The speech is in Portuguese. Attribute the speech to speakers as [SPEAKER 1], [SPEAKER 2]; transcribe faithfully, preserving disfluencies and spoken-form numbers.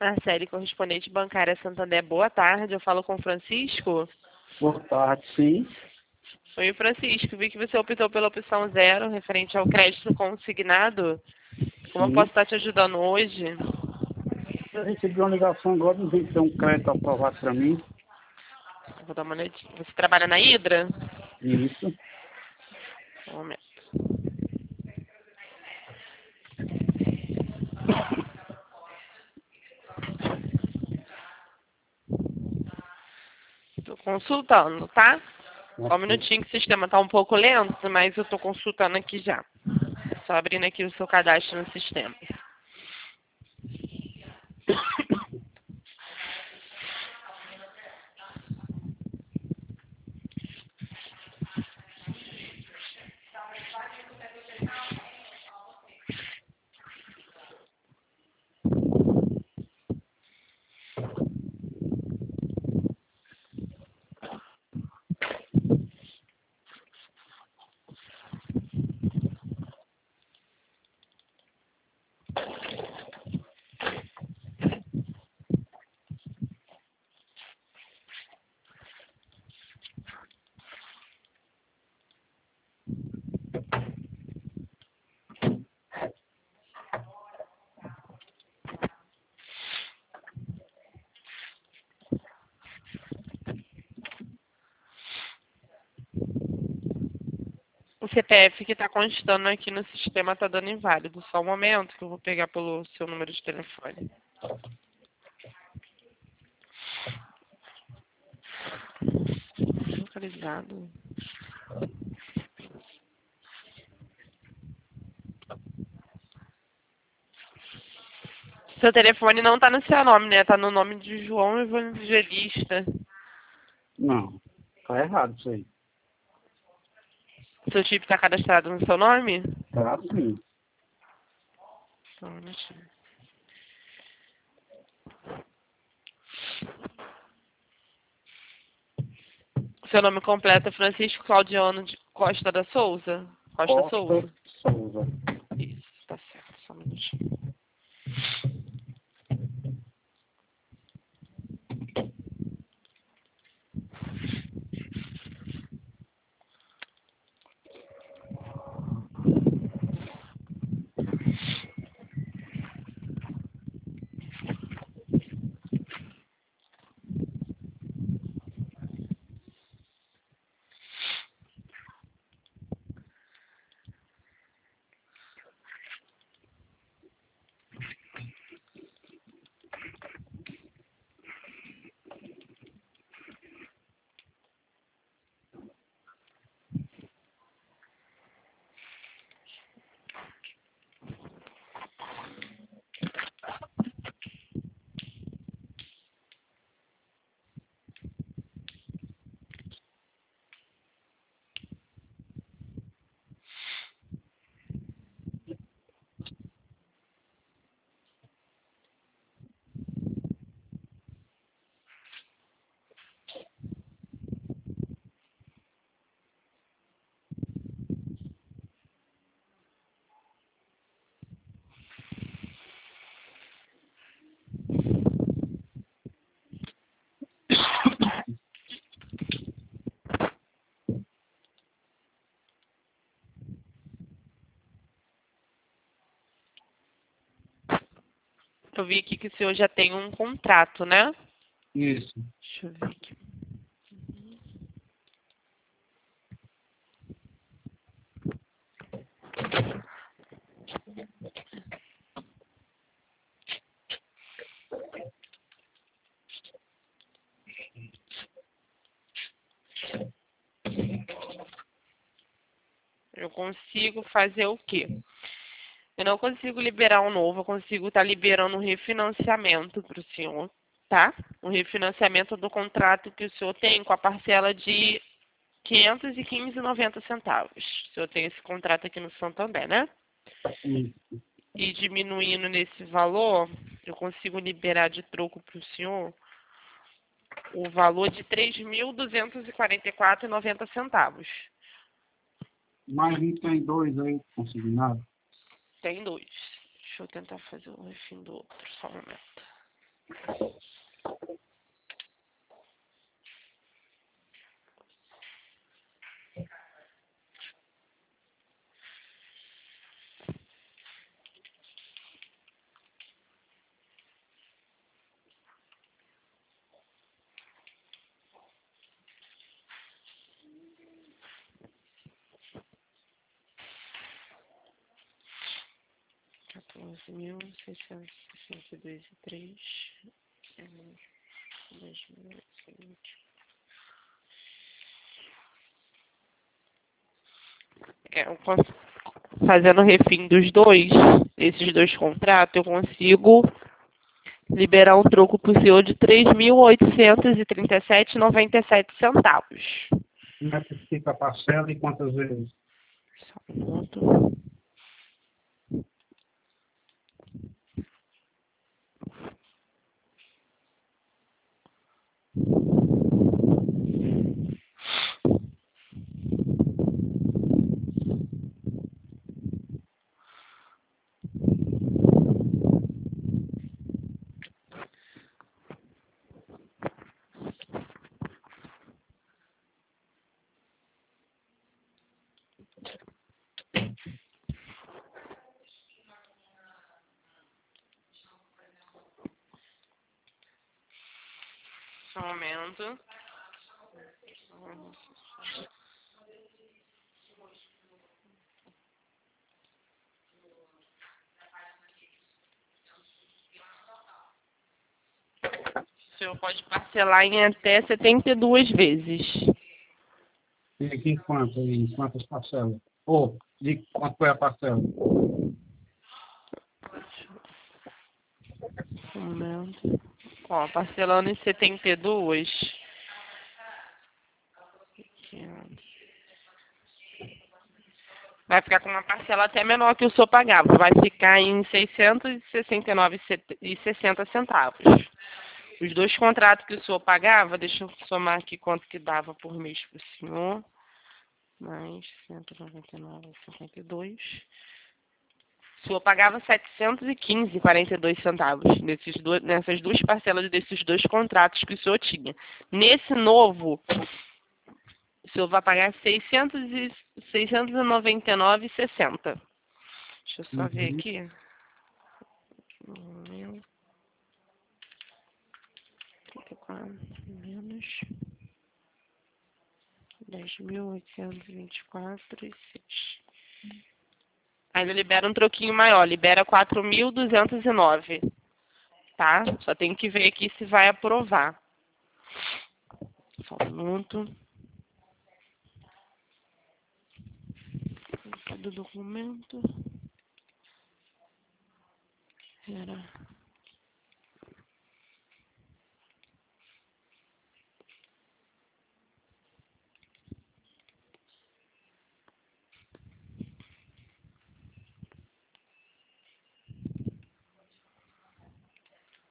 [SPEAKER 1] Marcele, correspondente bancária Santander, boa tarde. Eu falo com o Francisco.
[SPEAKER 2] Boa tarde, sim.
[SPEAKER 1] Oi, Francisco. Vi que você optou pela opção zero, referente ao crédito consignado. Como eu
[SPEAKER 2] Sim.
[SPEAKER 1] posso estar te ajudando hoje?
[SPEAKER 2] Eu recebi uma ligação agora, não tem que ter um crédito aprovado para mim.
[SPEAKER 1] Eu vou dar uma olhadinha. Você trabalha na Hidra?
[SPEAKER 2] Isso.
[SPEAKER 1] Um momento. Estou consultando, tá? Só um minutinho que o sistema está um pouco lento, mas eu estou consultando aqui já. Só abrindo aqui o seu cadastro no sistema. O C P F que está constando aqui no sistema está dando inválido. Só um momento que eu vou pegar pelo seu número de telefone. Localizado. Seu telefone não está no seu nome, né? Está no nome de João Evangelista.
[SPEAKER 2] Não, tá errado isso aí.
[SPEAKER 1] Seu chip está cadastrado no seu nome?
[SPEAKER 2] Tá sim.
[SPEAKER 1] Só um minutinho. Seu nome completo é Francisco Claudiano de Costa da Souza? Costa
[SPEAKER 2] Costa
[SPEAKER 1] Souza?
[SPEAKER 2] Souza.
[SPEAKER 1] Isso, tá certo. Só um minutinho. Eu vi aqui que o senhor já tem um contrato, né?
[SPEAKER 2] Isso.
[SPEAKER 1] Deixa eu ver aqui. Eu consigo fazer o quê? Eu não consigo liberar um novo, eu consigo estar liberando um refinanciamento para o senhor, tá? Um refinanciamento do contrato que o senhor tem com a parcela de quinhentos e quinze reais e noventa centavos. O senhor tem esse contrato aqui no Santander, né?
[SPEAKER 2] Isso.
[SPEAKER 1] E diminuindo nesse valor, eu consigo liberar de troco para o senhor o valor de três mil duzentos e quarenta e quatro reais e noventa centavos.
[SPEAKER 2] Mas não tem dois aí consignado.
[SPEAKER 1] Tem dois. Deixa eu tentar fazer o refim do outro, só um momento. quatorze mil seiscentos e sessenta e dois e três. dois mil e vinte. É, eu cons- fazendo o refim dos dois, esses dois contratos, eu consigo liberar um troco para o senhor de três mil oitocentos e trinta e sete reais e noventa e sete centavos.
[SPEAKER 2] Como é que fica a parcela e quantas vezes?
[SPEAKER 1] Só um minuto. Só um momento. O senhor pode parcelar em até setenta e duas vezes.
[SPEAKER 2] E aqui em quanto? Em quantas parcelas? Ou de quanto foi a parcela?
[SPEAKER 1] Um momento. Ó, parcelando em setenta e dois. Vai ficar com uma parcela até menor que o senhor pagava. Vai ficar em seiscentos e sessenta e nove reais e sessenta centavos. Os dois contratos que o senhor pagava, deixa eu somar aqui quanto que dava por mês para o senhor. Mais cento e noventa e nove reais e cinquenta e dois. O senhor pagava setecentos e quinze reais e quarenta e dois centavos nesses dois, nessas duas parcelas desses dois contratos que o senhor tinha. Nesse novo, o senhor vai pagar seiscentos e noventa e nove reais e sessenta centavos. Deixa eu só
[SPEAKER 2] Uhum.
[SPEAKER 1] ver aqui. Um momento. trinta e quatro menos dez mil oitocentos e vinte e quatro e seis. Ainda libera um troquinho maior, libera quatro mil duzentos e nove. Tá? Só tem que ver aqui se vai aprovar. Só um minuto. Do documento. Era